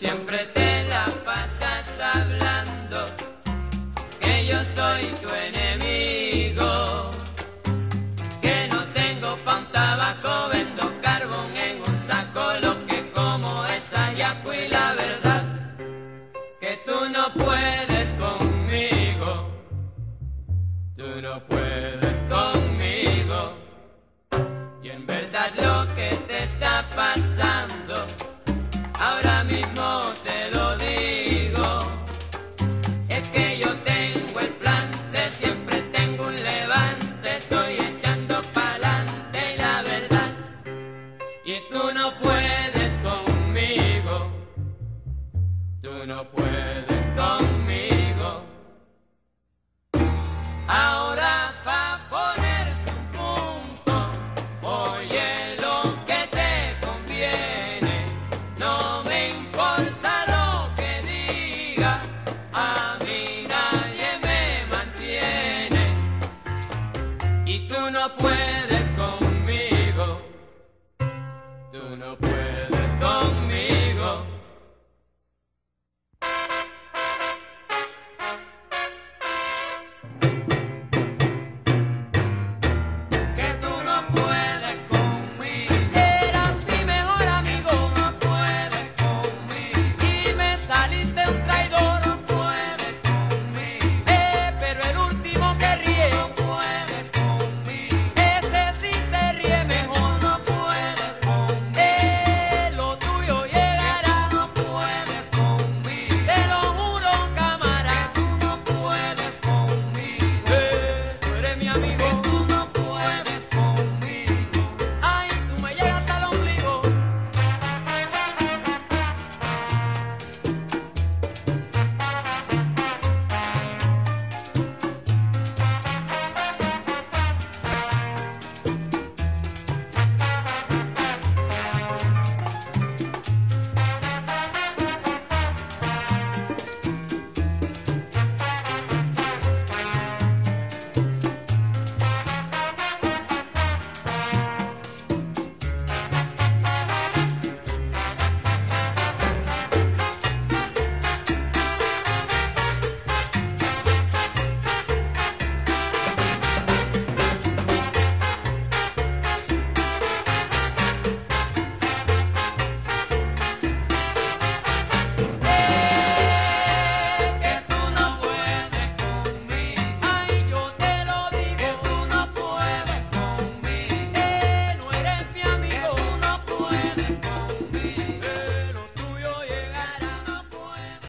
Siempre te la pasas hablando que yo soy tu enemigo, que no tengo pa' un tabaco, vendo carbón en un saco, lo que como es ayaco y la verdad que tú no puedes conmigo, tú no puedes conmigo, y en verdad lo que te está pasando ahora mismo te lo digo, es que yo tengo el plan de siempre tengo un levante, estoy echando pa'lante y la verdad, y tú no puedes conmigo, tú no puedes.